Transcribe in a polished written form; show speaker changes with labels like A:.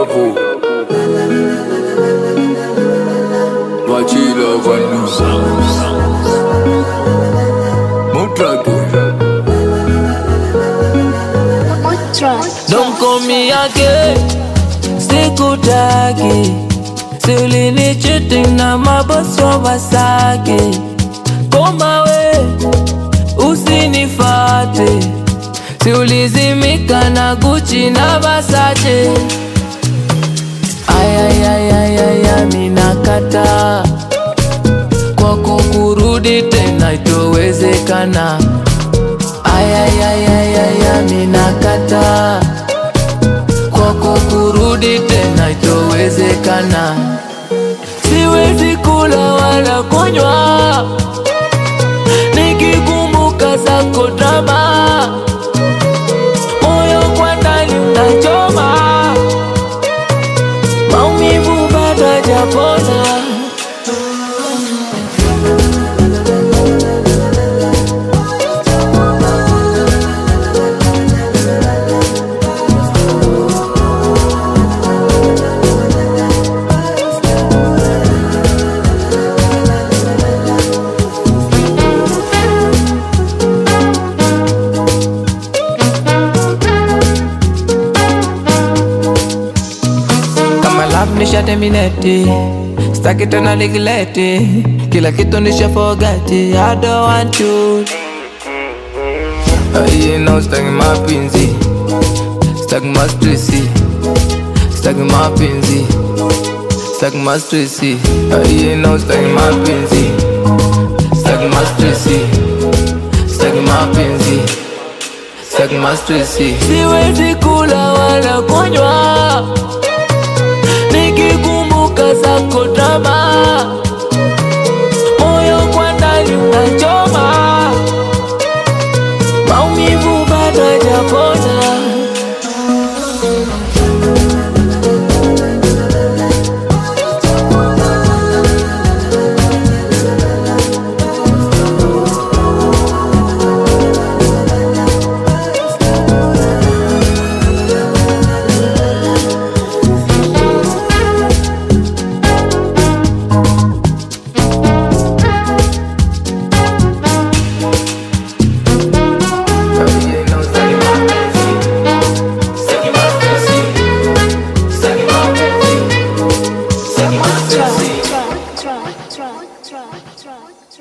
A: love. What you love and
B: Don't call me again, sikutaki. Silini cheating na maboso wasake. Koma we, usinifate. Siulizimika na Gucci na Versace. Ay, minakata. Kwako kurudi tena itowezekana. Ay, minakata. Kwako kurudi tena itowezekana. Siwezi kula wala kunywa nikikumbuka zako drama. Moyo kwa ndani unachoma, maumivu bado hajapona. Nisha terminate, staki tena ligilete. Kila kitu nisha forget, I don't want you. You know, staki mapenzi, staki mastressi, staki mapenzi, staki mastressi. You know, staki mapenzi, staki mastressi, staki mapenzi, staki mastressi. Siwezi kula wala kunywa nikikumbuka zako drama. Moyo kwa ndani unachoma, maumivu bado hajapona.